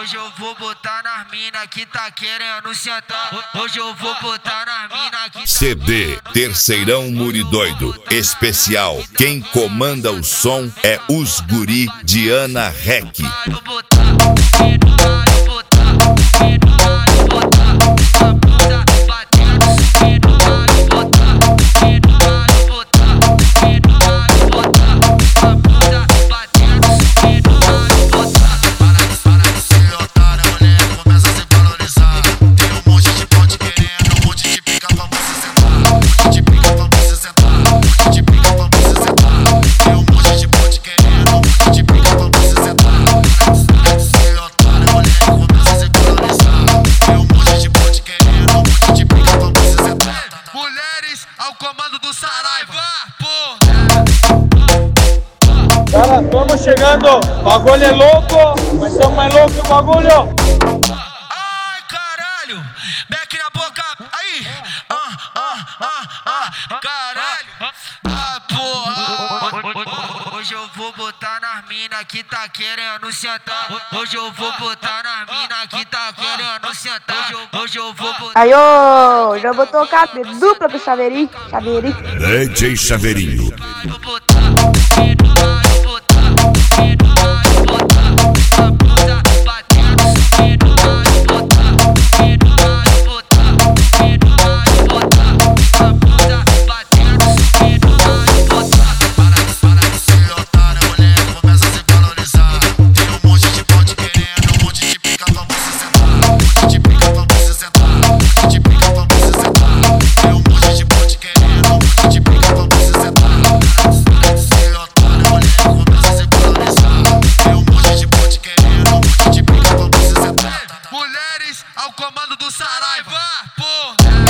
Hoje eu vou botar nas mina que tá querendo sentar. Hoje eu vou botar nas mina que tá... CD Terceirão Muridoido especial. Quem comanda o som é os guri de Ana Rec. Ao comando do Saraiva, porra! Cara, estamos chegando, o bagulho é louco, mas estamos mais louco que o bagulho. Ai, caralho! Beck na boca, aí! Caralho! Ah, porra! Hoje eu vou botar nas mina que tá querendo sentar. Hoje eu vou botar nas mina que tá querendo sentar. Hoje eu vou botar... Aí, ô, já vou tocar dupla pro Chaveirinho. DJ Chaveirinho. Mulheres ao comando do Saraiva, porra!